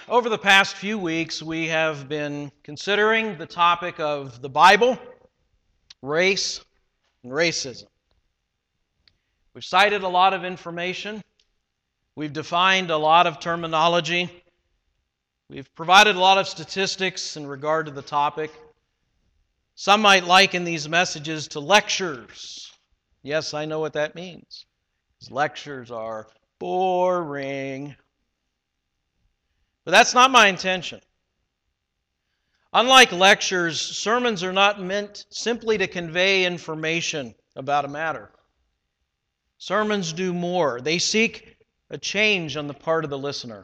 Over the past few weeks, we have been considering the topic of the Bible, race, and racism. We've cited a lot of information. We've defined a lot of terminology. We've provided a lot of statistics in regard to the topic. Some might liken these messages to lectures. Yes, I know what that means. Lectures are boring. But that's not my intention. Unlike lectures, sermons are not meant simply to convey information about a matter. Sermons do more. They seek a change on the part of the listener.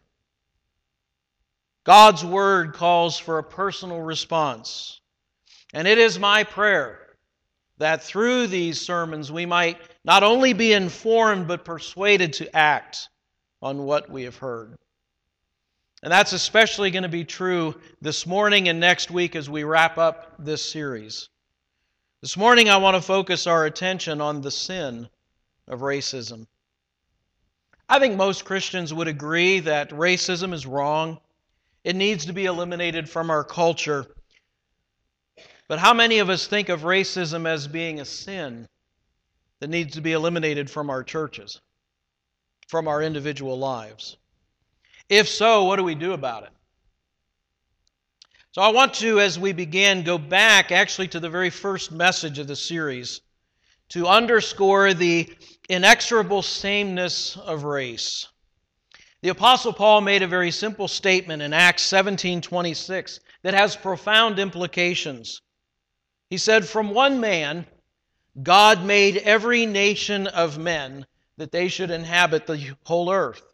God's Word calls for a personal response. And it is my prayer that through these sermons we might not only be informed but persuaded to act on what we have heard. And that's especially going to be true this morning and next week as we wrap up this series. This morning I want to focus our attention on the sin of racism. I think most Christians would agree that racism is wrong. It needs to be eliminated from our culture. But how many of us think of racism as being a sin that needs to be eliminated from our churches, from our individual lives? If so, what do we do about it? So I want to, as we begin, go back actually to the very first message of the series to underscore the inexorable sameness of race. The Apostle Paul made a very simple statement in Acts 17:26 that has profound implications. He said, "From one man, God made every nation of men that they should inhabit the whole earth."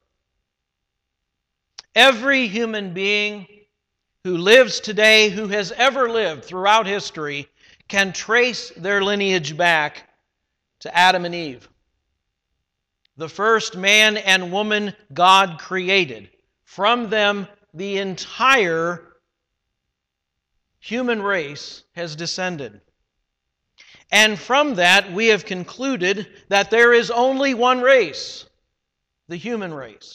Every human being who lives today, who has ever lived throughout history, can trace their lineage back to Adam and Eve. The first man and woman God created. From them, the entire human race has descended. And from that, we have concluded that there is only one race, the human race.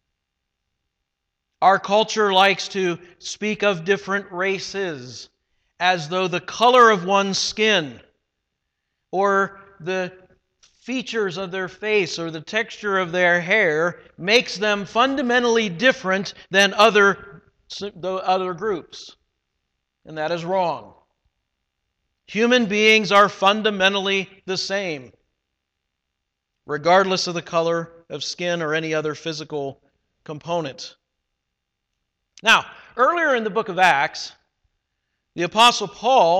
Our culture likes to speak of different races as though the color of one's skin or the features of their face or the texture of their hair makes them fundamentally different than other groups. And that is wrong. Human beings are fundamentally the same, regardless of the color of skin or any other physical component. Now, earlier in the book of Acts, the Apostle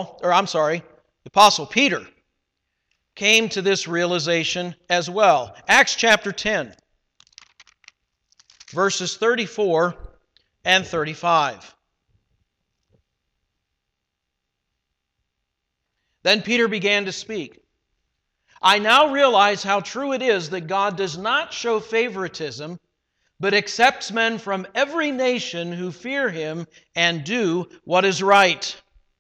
Peter came to this realization as well. Acts chapter 10, verses 34 and 35. Then Peter began to speak. "I now realize how true it is that God does not show favoritism, but accepts men from every nation who fear Him and do what is right."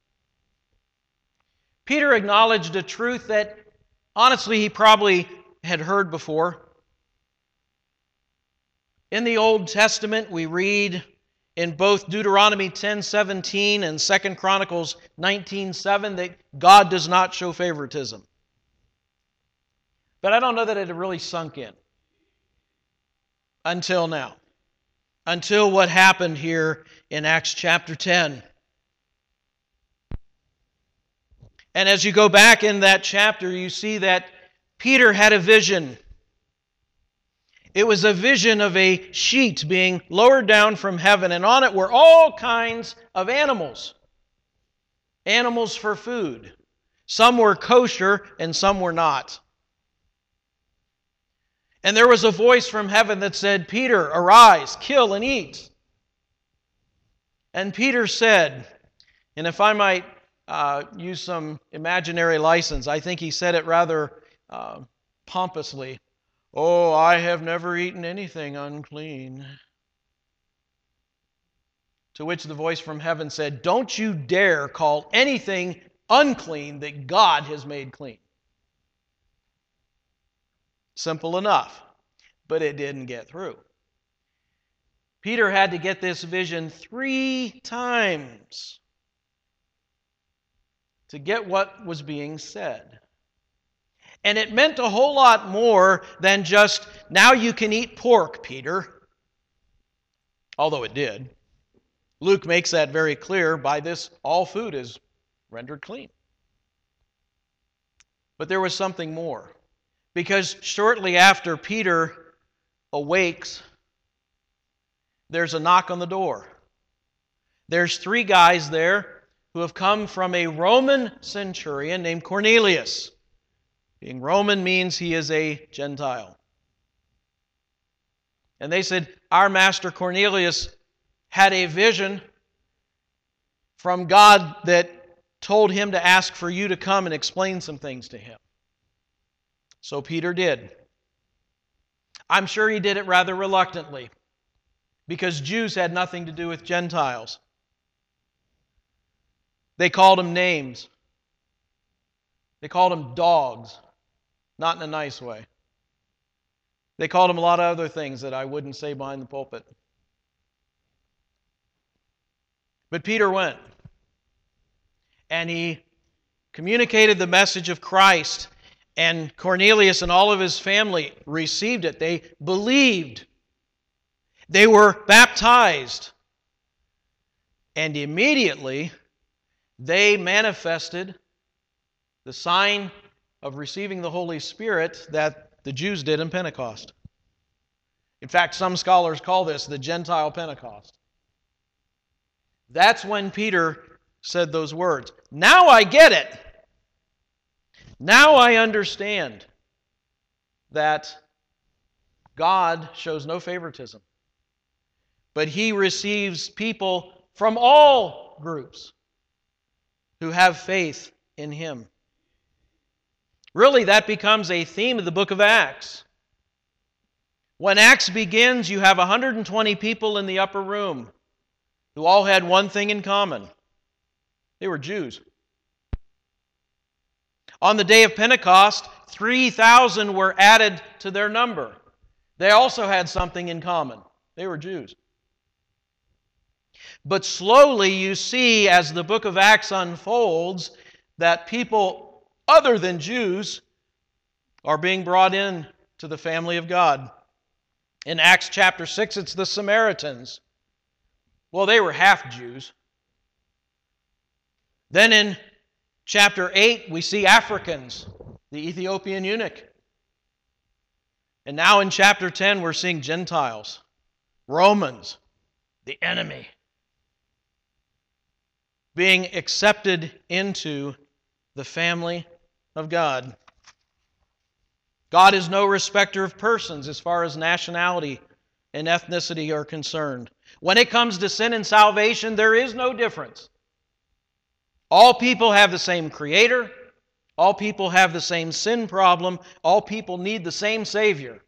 Peter acknowledged a truth that, honestly, he probably had heard before. In the Old Testament, we read in both Deuteronomy 10:17 and 2 Chronicles 19:7 that God does not show favoritism. But I don't know that it had really sunk in. Until now. Until what happened here in Acts chapter 10. And as you go back in that chapter, you see that Peter had a vision. It was a vision of a sheet being lowered down from heaven, and on it were all kinds of animals. Animals for food. Some were kosher and some were not. And there was a voice from heaven that said, "Peter, arise, kill and eat." And Peter said, and if I might use some imaginary license, I think he said it rather pompously, "Oh, I have never eaten anything unclean." To which the voice from heaven said, "Don't you dare call anything unclean that God has made clean." Simple enough, but it didn't get through. Peter had to get this vision 3 times to get what was being said. And it meant a whole lot more than just, now you can eat pork, Peter. Although it did. Luke makes that very clear. By this, all food is rendered clean. But there was something more. Because shortly after Peter awakes, there's a knock on the door. There's 3 guys there who have come from a Roman centurion named Cornelius. Being Roman means he is a Gentile. And they said, our master Cornelius had a vision from God that told him to ask for you to come and explain some things to him. So Peter did. I'm sure he did it rather reluctantly, because Jews had nothing to do with Gentiles. They called him names. They called him dogs. Not in a nice way. They called him a lot of other things that I wouldn't say behind the pulpit. But Peter went. And he communicated the message of Christ. And Cornelius and all of his family received it. They believed. They were baptized. And immediately they manifested the sign of receiving the Holy Spirit that the Jews did in Pentecost. In fact, some scholars call this the Gentile Pentecost. That's when Peter said those words. Now I get it. Now I understand that God shows no favoritism, but He receives people from all groups who have faith in Him. Really, that becomes a theme of the book of Acts. When Acts begins, you have 120 people in the upper room who all had one thing in common. They were Jews. On the day of Pentecost, 3,000 were added to their number. They also had something in common. They were Jews. But slowly you see, as the book of Acts unfolds, that people other than Jews are being brought in to the family of God. In Acts chapter 6, it's the Samaritans. Well, they were half Jews. Then in chapter 8, we see Africans, the Ethiopian eunuch. And now in chapter 10, we're seeing Gentiles, Romans, the enemy, being accepted into the family of God. God is no respecter of persons as far as nationality and ethnicity are concerned. When it comes to sin and salvation, there is no difference. All people have the same Creator. All people have the same sin problem. All people need the same Savior.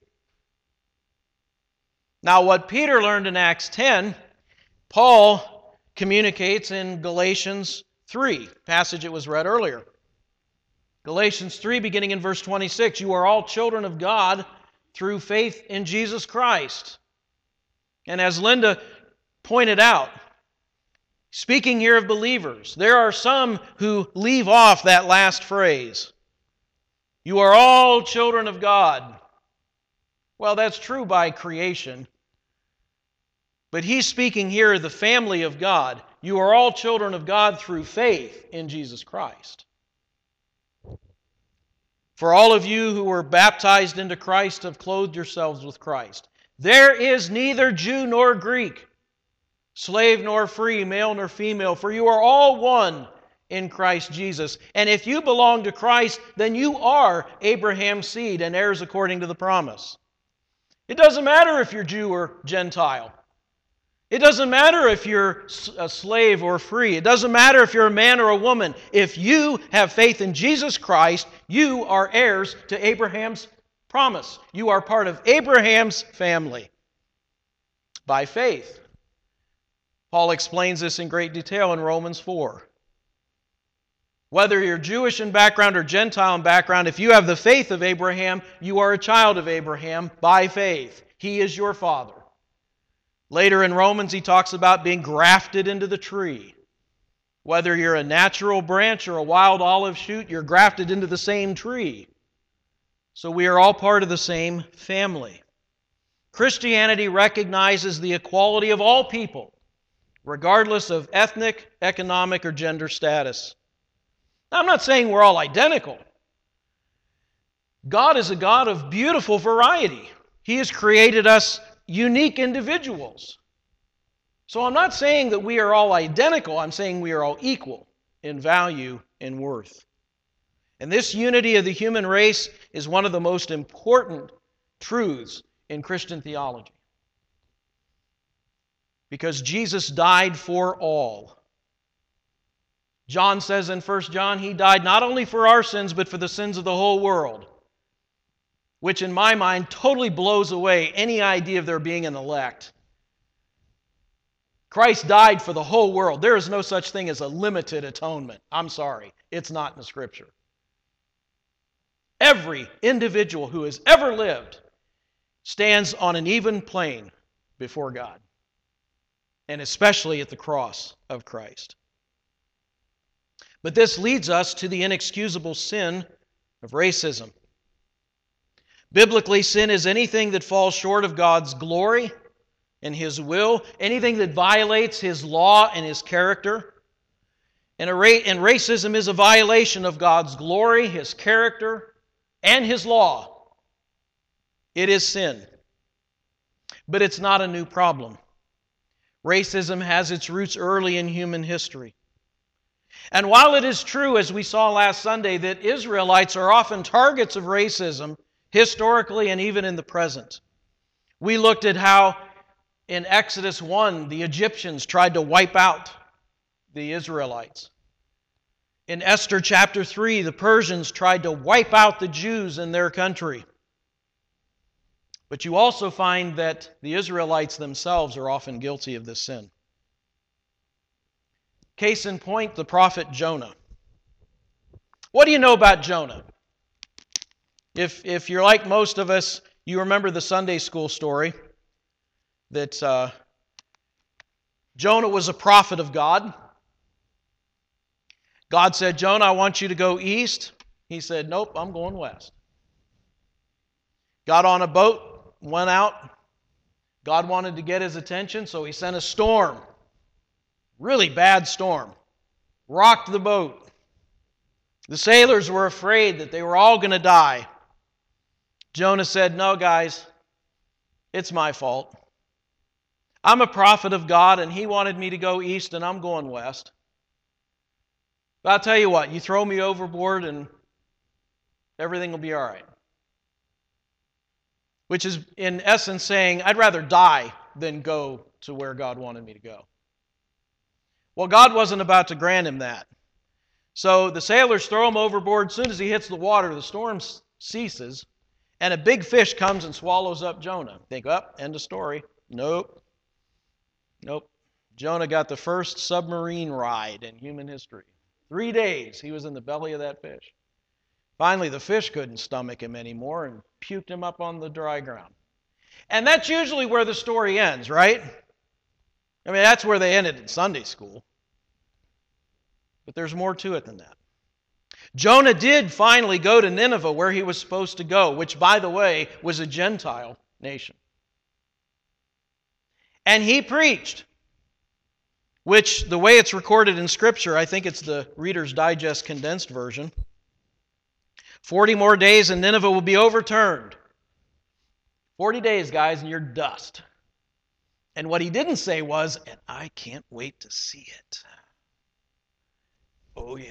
Now, what Peter learned in Acts 10, Paul communicates in Galatians 3, passage it was read earlier. Galatians 3, beginning in verse 26, you are all children of God through faith in Jesus Christ. And as Linda pointed out, speaking here of believers, there are some who leave off that last phrase. You are all children of God. Well, that's true by creation. But he's speaking here of the family of God. You are all children of God through faith in Jesus Christ. For all of you who were baptized into Christ have clothed yourselves with Christ. There is neither Jew nor Greek, slave nor free, male nor female, for you are all one in Christ Jesus. And if you belong to Christ, then you are Abraham's seed and heirs according to the promise. It doesn't matter if you're Jew or Gentile. It doesn't matter if you're a slave or free. It doesn't matter if you're a man or a woman. If you have faith in Jesus Christ, you are heirs to Abraham's promise. You are part of Abraham's family by faith. Paul explains this in great detail in Romans 4. Whether you're Jewish in background or Gentile in background, if you have the faith of Abraham, you are a child of Abraham by faith. He is your father. Later in Romans, he talks about being grafted into the tree. Whether you're a natural branch or a wild olive shoot, you're grafted into the same tree. So we are all part of the same family. Christianity recognizes the equality of all people, regardless of ethnic, economic, or gender status. Now, I'm not saying we're all identical. God is a God of beautiful variety. He has created us unique individuals. So I'm not saying that we are all identical. I'm saying we are all equal in value and worth. And this unity of the human race is one of the most important truths in Christian theology. Because Jesus died for all. John says in 1 John, He died not only for our sins, but for the sins of the whole world. Which in my mind totally blows away any idea of there being an elect. Christ died for the whole world. There is no such thing as a limited atonement. I'm sorry, it's not in the Scripture. Every individual who has ever lived stands on an even plane before God, and especially at the cross of Christ. But this leads us to the inexcusable sin of racism. Biblically, sin is anything that falls short of God's glory and His will, anything that violates His law and His character. And racism is a violation of God's glory, His character, and His law. It is sin. But it's not a new problem. Racism has its roots early in human history. And while it is true, as we saw last Sunday, that Israelites are often targets of racism, historically and even in the present, we looked at how in Exodus 1, the Egyptians tried to wipe out the Israelites. In Esther chapter 3, the Persians tried to wipe out the Jews in their country. But you also find that the Israelites themselves are often guilty of this sin. Case in point, the prophet Jonah. What do you know about Jonah? If you're like most of us, you remember the Sunday school story that Jonah was a prophet of God. God said, Jonah, I want you to go east. He said, nope, I'm going west. Got on a boat, went out. God wanted to get his attention, so He sent a storm. Really bad storm. Rocked the boat. The sailors were afraid that they were all going to die. Jonah said, no, guys, it's my fault. I'm a prophet of God, and He wanted me to go east, and I'm going west. But I'll tell you what, you throw me overboard, and everything will be all right. Which is, in essence, saying, I'd rather die than go to where God wanted me to go. Well, God wasn't about to grant him that. So the sailors throw him overboard. As soon as he hits the water, the storm ceases, and a big fish comes and swallows up Jonah. Think, end of story. Nope. Jonah got the first submarine ride in human history. 3 days he was in the belly of that fish. Finally, the fish couldn't stomach him anymore and puked him up on the dry ground. And that's usually where the story ends, right? I mean, that's where they ended in Sunday school. But there's more to it than that. Jonah did finally go to Nineveh, where he was supposed to go, which, by the way, was a Gentile nation. And he preached, which, the way it's recorded in Scripture, I think it's the Reader's Digest condensed version, 40 more days and Nineveh will be overturned. 40 days, guys, and you're dust. And what he didn't say was, and I can't wait to see it. Oh, yeah.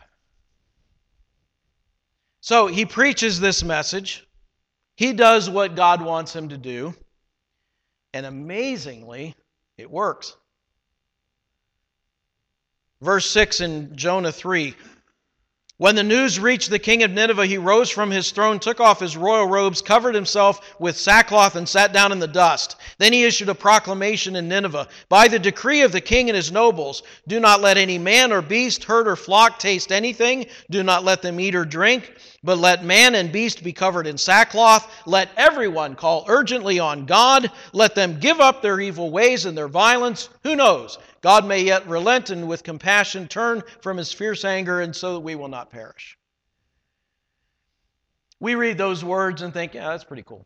So he preaches this message. He does what God wants him to do. And amazingly, it works. Verse 6 in Jonah 3. When the news reached the king of Nineveh, he rose from his throne, took off his royal robes, covered himself with sackcloth, and sat down in the dust. Then he issued a proclamation in Nineveh: by the decree of the king and his nobles, do not let any man or beast, herd or flock taste anything. Do not let them eat or drink, but let man and beast be covered in sackcloth. Let everyone call urgently on God. Let them give up their evil ways and their violence. Who knows? God may yet relent and with compassion turn from his fierce anger, and so that we will not perish. We read those words and think, yeah, that's pretty cool.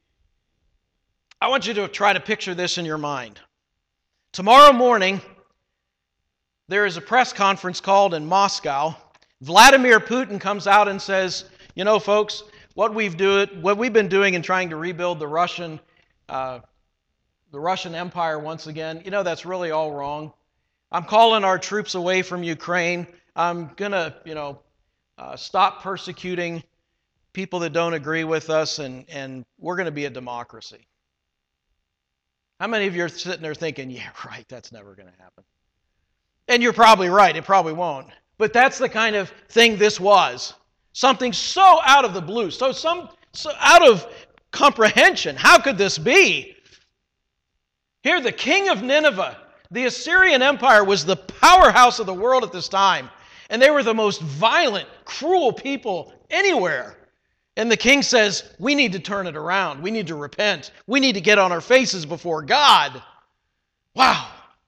I want you to try to picture this in your mind. Tomorrow morning, there is a press conference called in Moscow. Vladimir Putin comes out and says, you know, folks, what we've been doing in trying to rebuild the Russian Empire once again, you know, that's really all wrong. I'm calling our troops away from Ukraine. I'm going to, stop persecuting people that don't agree with us, and we're going to be a democracy. How many of you are sitting there thinking, yeah, right, that's never going to happen? And you're probably right, it probably won't. But that's the kind of thing this was. Something so out of the blue, so out of comprehension. How could this be? Here, the king of Nineveh, the Assyrian Empire, was the powerhouse of the world at this time. And they were the most violent, cruel people anywhere. And the king says, we need to turn it around. We need to repent. We need to get on our faces before God. Wow.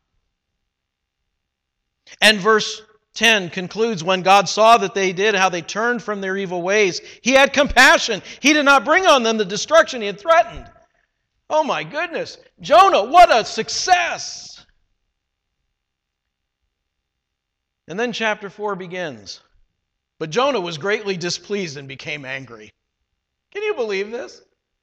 And verse 10 concludes, when God saw that they did, how they turned from their evil ways, he had compassion. He did not bring on them the destruction he had threatened. Oh my goodness. Jonah, what a success. And then chapter 4 begins. But Jonah was greatly displeased and became angry. Can you believe this?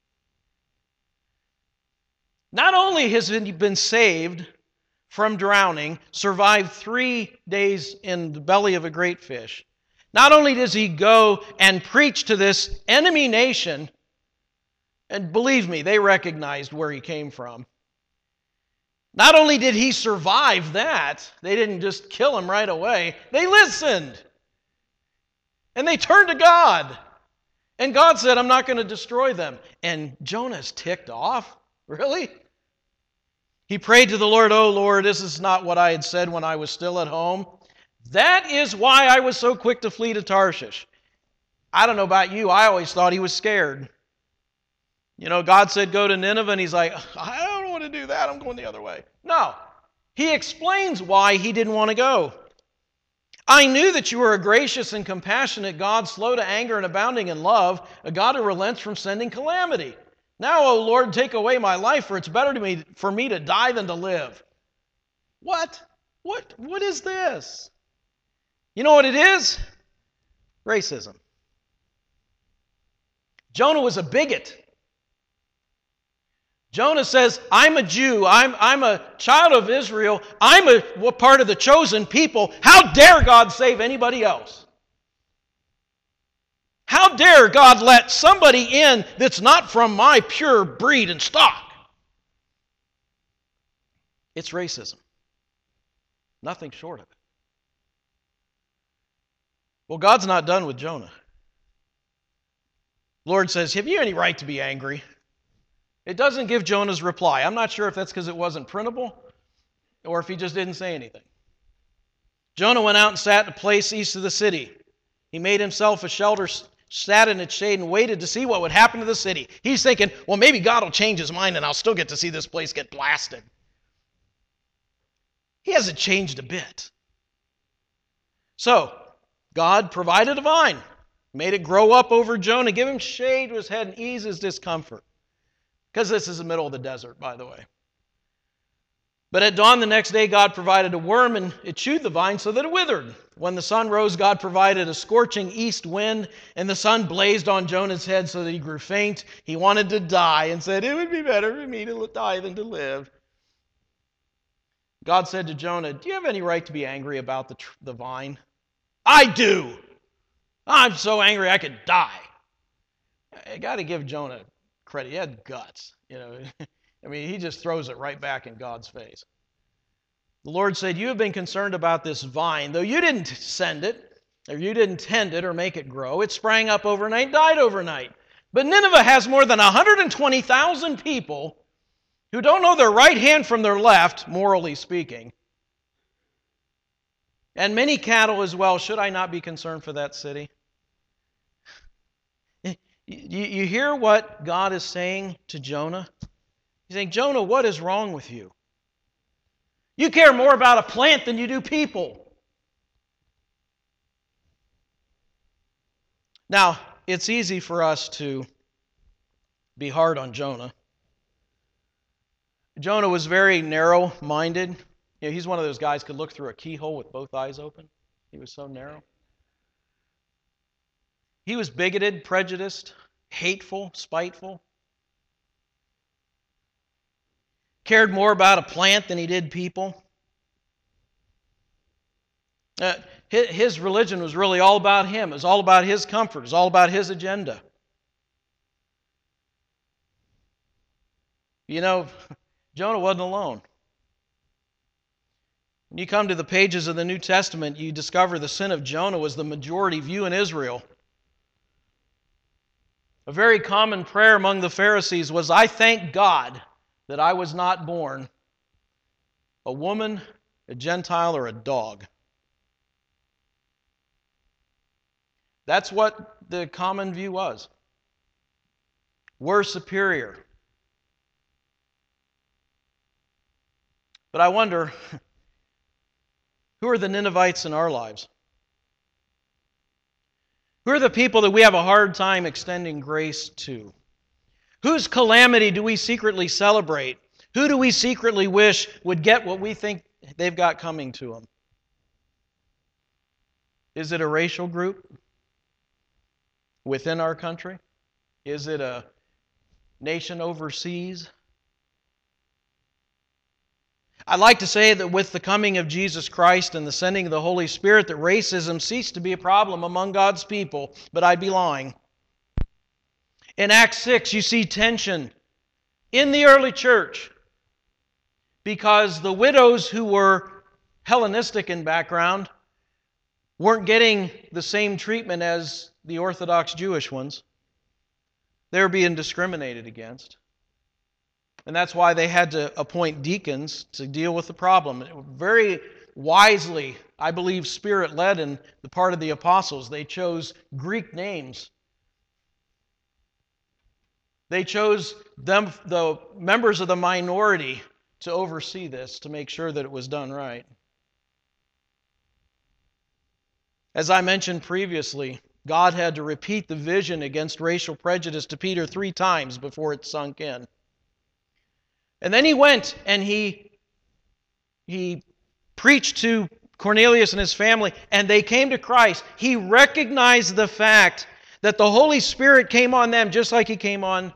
Not only has he been saved from drowning, survived 3 days in the belly of a great fish, not only does he go and preach to this enemy nation, and believe me, they recognized where he came from. Not only did he survive that, they didn't just kill him right away. They listened. And they turned to God. And God said, I'm not going to destroy them. And Jonah's ticked off. Really? He prayed to the Lord, oh Lord, this is not what I had said when I was still at home. That is why I was so quick to flee to Tarshish. I don't know about you, I always thought he was scared. You know, God said go to Nineveh, and he's like, I don't want to do that, I'm going the other way. No, he explains why he didn't want to go. I knew that you were a gracious and compassionate God, slow to anger and abounding in love, a God who relents from sending calamity. Now, O Lord, take away my life, for it's better for me to die than to live. What? What is this? You know what it is? Racism. Jonah was a bigot. Jonah says, I'm a Jew, I'm a child of Israel, I'm a part of the chosen people. How dare God save anybody else? How dare God let somebody in that's not from my pure breed and stock? It's racism. Nothing short of it. Well, God's not done with Jonah. The Lord says, have you any right to be angry? It doesn't give Jonah's reply. I'm not sure if that's because it wasn't printable or if he just didn't say anything. Jonah went out and sat in a place east of the city. He made himself a shelter, sat in its shade, and waited to see what would happen to the city. He's thinking, well, maybe God will change his mind and I'll still get to see this place get blasted. He hasn't changed a bit. So, God provided a vine, made it grow up over Jonah, give him shade to his head and ease his discomfort. Because this is the middle of the desert, by the way. But at dawn the next day, God provided a worm, and it chewed the vine so that it withered. When the sun rose, God provided a scorching east wind, and the sun blazed on Jonah's head so that he grew faint. He wanted to die and said, it would be better for me to die than to live. God said to Jonah, do you have any right to be angry about the vine? I do. I'm so angry I could die. I got to give Jonah credit. He had guts. I mean, he just throws it right back in God's face. The Lord said, you have been concerned about this vine, though you didn't send it. You didn't tend it or make it grow. It sprang up overnight, died overnight. But Nineveh has more than 120,000 people who don't know their right hand from their left, morally speaking, and many cattle as well. Should I not be concerned for that city? You hear what God is saying to Jonah? He's saying, Jonah, what is wrong with you? You care more about a plant than you do people. Now, it's easy for us to be hard on Jonah. Jonah was very narrow-minded. He's one of those guys who could look through a keyhole with both eyes open. He was so narrow. He was bigoted, prejudiced, hateful, spiteful. Cared more about a plant than he did people. His religion was really all about him. It was all about his comfort. It was all about his agenda. You know, Jonah wasn't alone. When you come to the pages of the New Testament, you discover the sin of Jonah was the majority view in Israel. A very common prayer among the Pharisees was, I thank God that I was not born a woman, a Gentile, or a dog. That's what the common view was. We're superior. But I wonder, who are the Ninevites in our lives? Who are the people that we have a hard time extending grace to? Whose calamity do we secretly celebrate? Who do we secretly wish would get what we think they've got coming to them? Is it a racial group within our country? Is it a nation overseas? I'd like to say that with the coming of Jesus Christ and the sending of the Holy Spirit, that racism ceased to be a problem among God's people, but I'd be lying. In Acts 6, you see tension in the early church because the widows who were Hellenistic in background weren't getting the same treatment as the Orthodox Jewish ones. They were being discriminated against. And that's why they had to appoint deacons to deal with the problem. Very wisely, I believe, Spirit-led in the part of the apostles. They chose Greek names. They chose them, the members of the minority, to oversee this, to make sure that it was done right. As I mentioned previously, God had to repeat the vision against racial prejudice to Peter 3 times before it sunk in. And then he went and he preached to Cornelius and his family, and they came to Christ. He recognized the fact that the Holy Spirit came on them just like He came on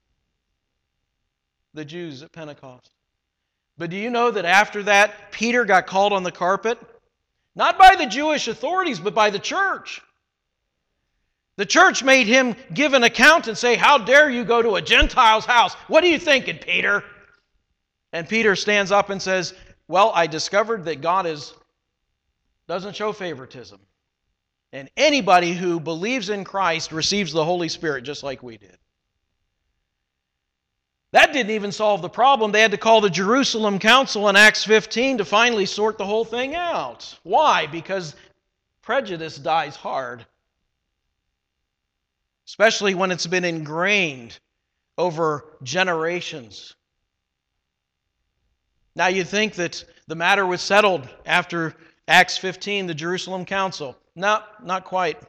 the Jews at Pentecost. But do you know that after that, Peter got called on the carpet? Not by the Jewish authorities, but by the church. The church made him give an account and say, how dare you go to a Gentile's house? What are you thinking, Peter? And Peter stands up and says, well, I discovered that God doesn't show favoritism. And anybody who believes in Christ receives the Holy Spirit just like we did. That didn't even solve the problem. They had to call the Jerusalem Council in Acts 15 to finally sort the whole thing out. Why? Because prejudice dies hard. Especially when it's been ingrained over generations. Now you'd think that the matter was settled after Acts 15, the Jerusalem Council. No, not quite.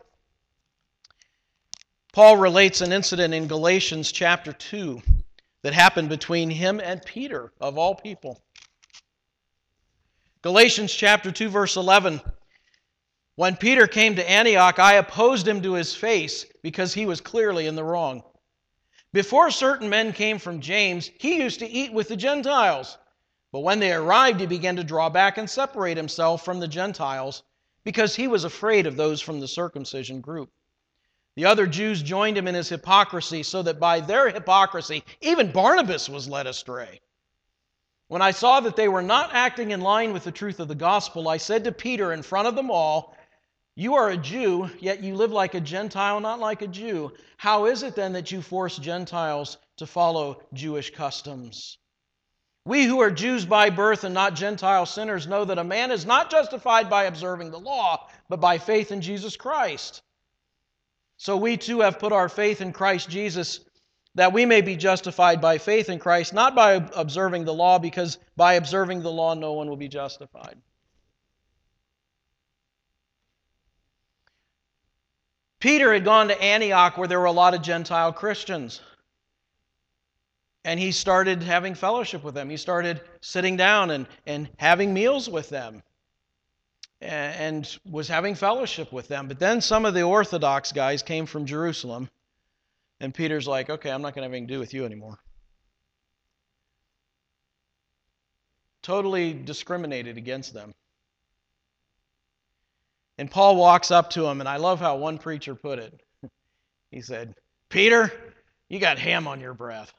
Paul relates an incident in Galatians chapter 2 that happened between him and Peter, of all people. Galatians chapter 2, verse 11. When Peter came to Antioch, I opposed him to his face because he was clearly in the wrong. Before certain men came from James, he used to eat with the Gentiles. But when they arrived, he began to draw back and separate himself from the Gentiles because he was afraid of those from the circumcision group. The other Jews joined him in his hypocrisy, so that by their hypocrisy, even Barnabas was led astray. When I saw that they were not acting in line with the truth of the gospel, I said to Peter in front of them all, You are a Jew, yet you live like a Gentile, not like a Jew. How is it then that you force Gentiles to follow Jewish customs? We who are Jews by birth and not Gentile sinners know that a man is not justified by observing the law, but by faith in Jesus Christ. So we too have put our faith in Christ Jesus, that we may be justified by faith in Christ, not by observing the law, because by observing the law no one will be justified. Peter had gone to Antioch where there were a lot of Gentile Christians. And he started having fellowship with them. He started sitting down and having meals with them. And was having fellowship with them. But then some of the Orthodox guys came from Jerusalem. And Peter's like, okay, I'm not going to have anything to do with you anymore. Totally discriminated against them. And Paul walks up to him, and I love how one preacher put it. He said, Peter, you got ham on your breath.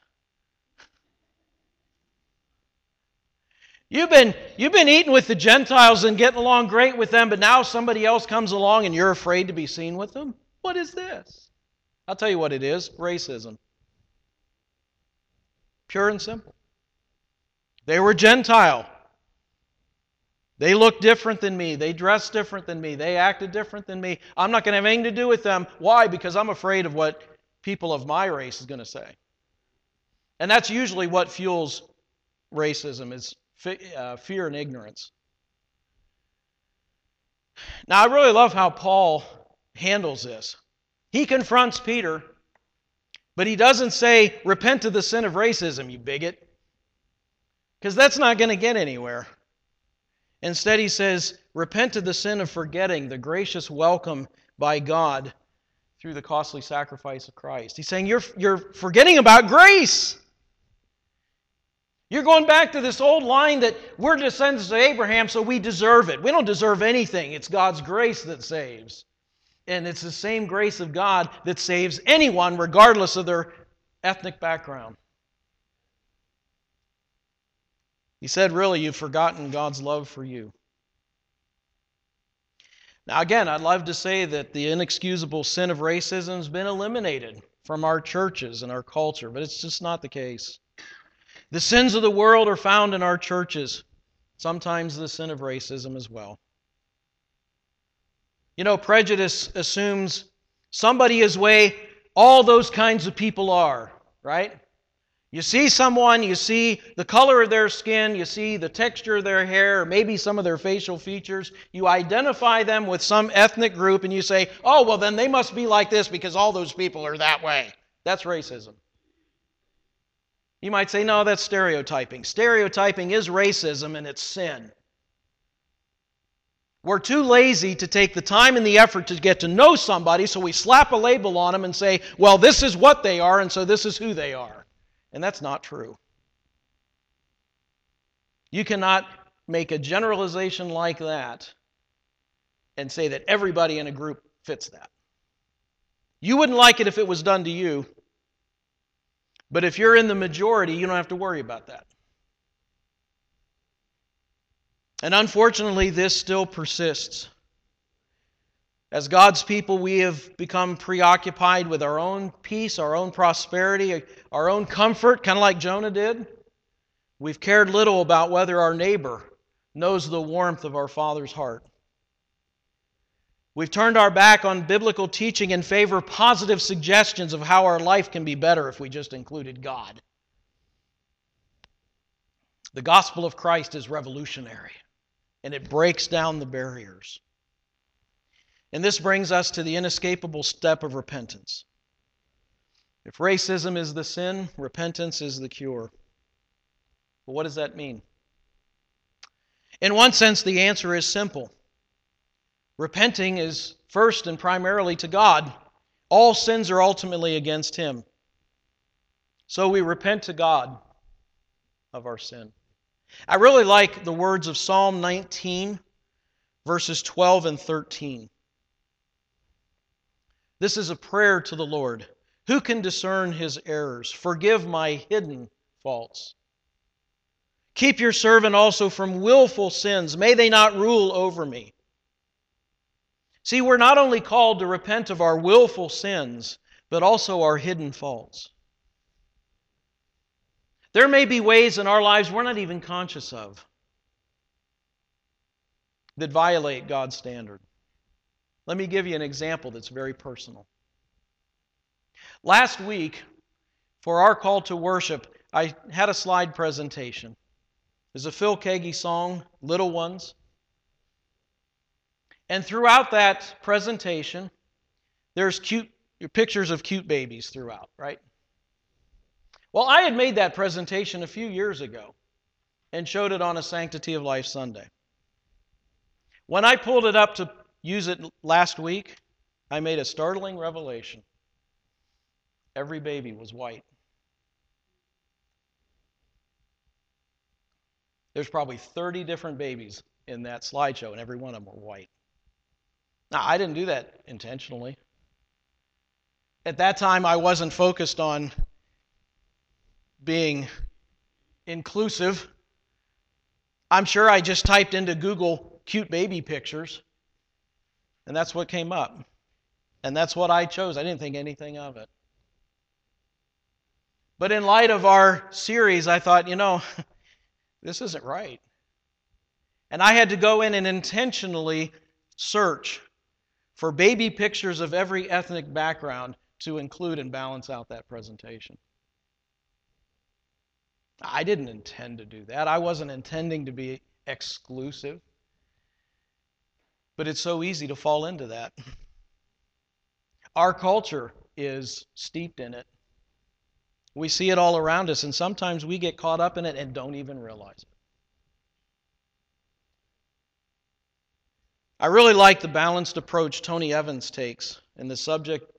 You've been eating with the Gentiles and getting along great with them, but now somebody else comes along and you're afraid to be seen with them? What is this? I'll tell you what it is. Racism. Pure and simple. They were Gentile. They looked different than me. They dressed different than me. They acted different than me. I'm not going to have anything to do with them. Why? Because I'm afraid of what people of my race is going to say. And that's usually what fuels racism, is fear and ignorance. Now, I really love how Paul handles this. He confronts Peter, but he doesn't say, repent of the sin of racism, you bigot. Because that's not going to get anywhere. Instead, he says, repent of the sin of forgetting the gracious welcome by God through the costly sacrifice of Christ. He's saying, you're forgetting about grace. You're going back to this old line that we're descendants of Abraham, so we deserve it. We don't deserve anything. It's God's grace that saves. And it's the same grace of God that saves anyone, regardless of their ethnic background. He said, really, you've forgotten God's love for you. Now, again, I'd love to say that the inexcusable sin of racism has been eliminated from our churches and our culture, but it's just not the case. The sins of the world are found in our churches. Sometimes the sin of racism as well. You know, prejudice assumes somebody is the way all those kinds of people are, right? You see someone, you see the color of their skin, you see the texture of their hair, or maybe some of their facial features. You identify them with some ethnic group and you say, oh, well, then they must be like this because all those people are that way. That's racism. You might say, no, that's stereotyping. Stereotyping is racism and it's sin. We're too lazy to take the time and the effort to get to know somebody, so we slap a label on them and say, well, this is what they are, and so this is who they are. And that's not true. You cannot make a generalization like that and say that everybody in a group fits that. You wouldn't like it if it was done to you, but if you're in the majority, you don't have to worry about that. And unfortunately, this still persists. As God's people, we have become preoccupied with our own peace, our own prosperity, our own comfort, kind of like Jonah did. We've cared little about whether our neighbor knows the warmth of our Father's heart. We've turned our back on biblical teaching in favor of positive suggestions of how our life can be better if we just included God. The gospel of Christ is revolutionary, and it breaks down the barriers. And this brings us to the inescapable step of repentance. If racism is the sin, repentance is the cure. But what does that mean? In one sense, the answer is simple. Repenting is first and primarily to God. All sins are ultimately against Him. So we repent to God of our sin. I really like the words of Psalm 19, verses 12 and 13. This is a prayer to the Lord. Who can discern His errors? Forgive my hidden faults. Keep your servant also from willful sins. May they not rule over me. See, we're not only called to repent of our willful sins, but also our hidden faults. There may be ways in our lives we're not even conscious of that violate God's standard. Let me give you an example that's very personal. Last week, for our call to worship, I had a slide presentation. There's a Phil Keaggy song, Little Ones. And throughout that presentation, there's pictures of cute babies throughout, right? Well, I had made that presentation a few years ago and showed it on a Sanctity of Life Sunday. When I pulled it up to use it last week, I made a startling revelation. Every baby was white. There's probably 30 different babies in that slideshow, and every one of them were white. Now, I didn't do that intentionally. At that time, I wasn't focused on being inclusive. I'm sure I just typed into Google cute baby pictures, and that's what came up. And that's what I chose. I didn't think anything of it. But in light of our series, I thought, this isn't right. And I had to go in and intentionally search for baby pictures of every ethnic background to include and balance out that presentation. I didn't intend to do that. I wasn't intending to be exclusive. But it's so easy to fall into that. Our culture is steeped in it. We see it all around us, and sometimes we get caught up in it and don't even realize it. I really like the balanced approach Tony Evans takes on this subject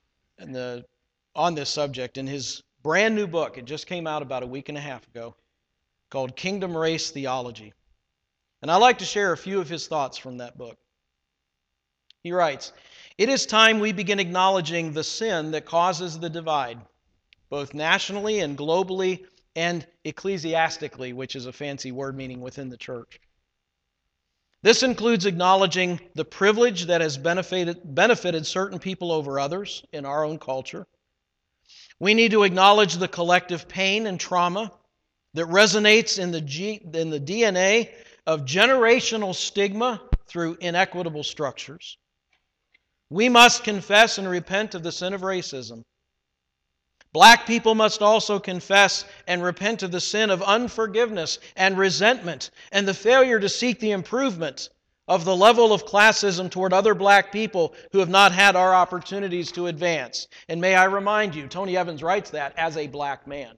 in his brand new book. It just came out about a week and a half ago, called Kingdom Race Theology. And I'd like to share a few of his thoughts from that book. He writes, "It is time we begin acknowledging the sin that causes the divide, both nationally and globally and ecclesiastically," which is a fancy word meaning within the church. This includes acknowledging the privilege that has benefited certain people over others in our own culture. We need to acknowledge the collective pain and trauma that resonates in the DNA of generational stigma through inequitable structures. We must confess and repent of the sin of racism. Black people must also confess and repent of the sin of unforgiveness and resentment and the failure to seek the improvement of the level of classism toward other black people who have not had our opportunities to advance. And may I remind you, Tony Evans writes that as a black man.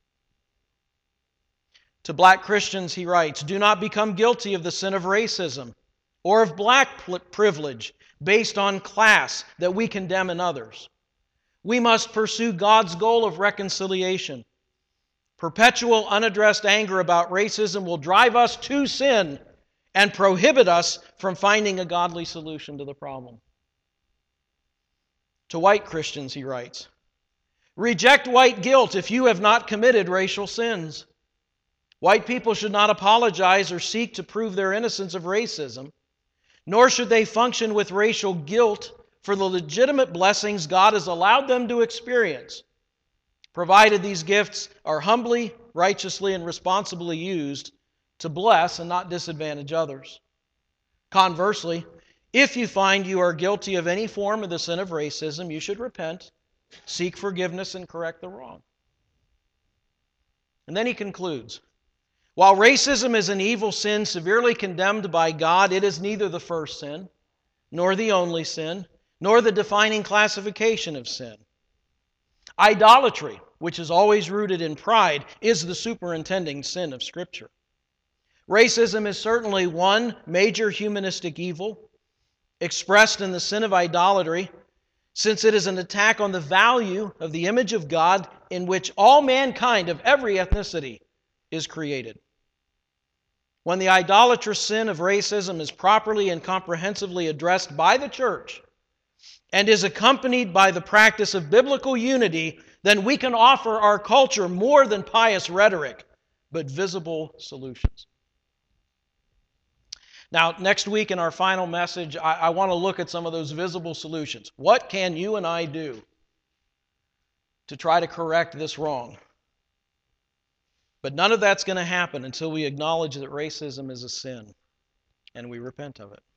To black Christians, he writes, "Do not become guilty of the sin of racism or of black privilege based on class that we condemn in others. We must pursue God's goal of reconciliation. Perpetual unaddressed anger about racism will drive us to sin and prohibit us from finding a godly solution to the problem." To white Christians, he writes, "Reject white guilt if you have not committed racial sins. White people should not apologize or seek to prove their innocence of racism, nor should they function with racial guilt for the legitimate blessings God has allowed them to experience, provided these gifts are humbly, righteously, and responsibly used to bless and not disadvantage others. Conversely, if you find you are guilty of any form of the sin of racism, you should repent, seek forgiveness, and correct the wrong." And then he concludes, "While racism is an evil sin severely condemned by God, it is neither the first sin, nor the only sin, nor the defining classification of sin. Idolatry, which is always rooted in pride, is the superintending sin of Scripture. Racism is certainly one major humanistic evil, expressed in the sin of idolatry, since it is an attack on the value of the image of God in which all mankind of every ethnicity is created. When the idolatrous sin of racism is properly and comprehensively addressed by the church and is accompanied by the practice of biblical unity, then we can offer our culture more than pious rhetoric, but visible solutions." Now, next week in our final message, I want to look at some of those visible solutions. What can you and I do to try to correct this wrong? But none of that's going to happen until we acknowledge that racism is a sin and we repent of it.